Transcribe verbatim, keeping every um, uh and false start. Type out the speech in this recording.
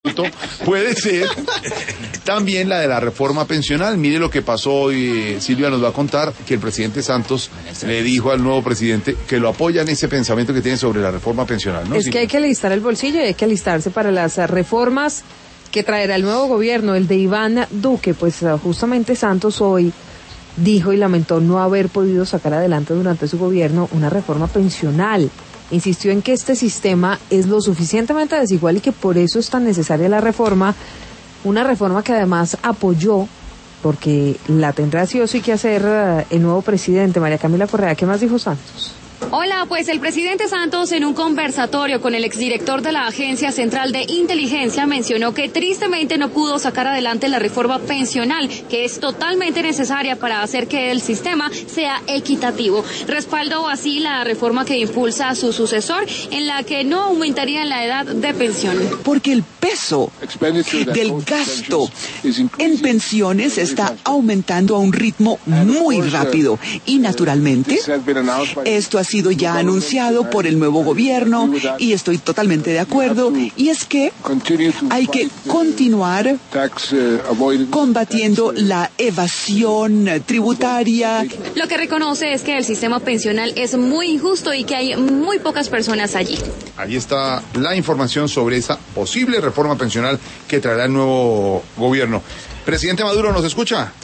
puede ser también la de la reforma pensional. Mire lo que pasó hoy, Silvia nos va a contar que el presidente Santos le dijo al nuevo presidente que lo apoya en ese pensamiento que tiene sobre la reforma pensional, ¿no? Es que hay que alistar el bolsillo y hay que alistarse para las reformas que traerá el nuevo gobierno, el de Iván Duque. Pues justamente Santos hoy dijo y lamentó no haber podido sacar adelante durante su gobierno una reforma pensional. Insistió en que este sistema es lo suficientemente desigual y que por eso es tan necesaria la reforma, una reforma que además apoyó, porque la tendrá sí o sí que hacer el nuevo presidente. María Camila Correa, ¿qué más dijo Santos? Hola, pues el presidente Santos en un conversatorio con el exdirector de la Agencia Central de Inteligencia mencionó que tristemente no pudo sacar adelante la reforma pensional, que es totalmente necesaria para hacer que el sistema sea equitativo. Respaldó así la reforma que impulsa su sucesor, en la que no aumentaría la edad de pensión. Porque el peso del gasto en pensiones está aumentando a un ritmo muy rápido y naturalmente esto ha sido ya anunciado por el nuevo gobierno y estoy totalmente de acuerdo, y es que hay que continuar combatiendo la evasión tributaria. Lo que reconoce es que el sistema pensional es muy injusto y que hay muy pocas personas allí. Ahí está la información sobre esa posible reforma pensional que traerá el nuevo gobierno. Presidente Maduro, ¿nos escucha?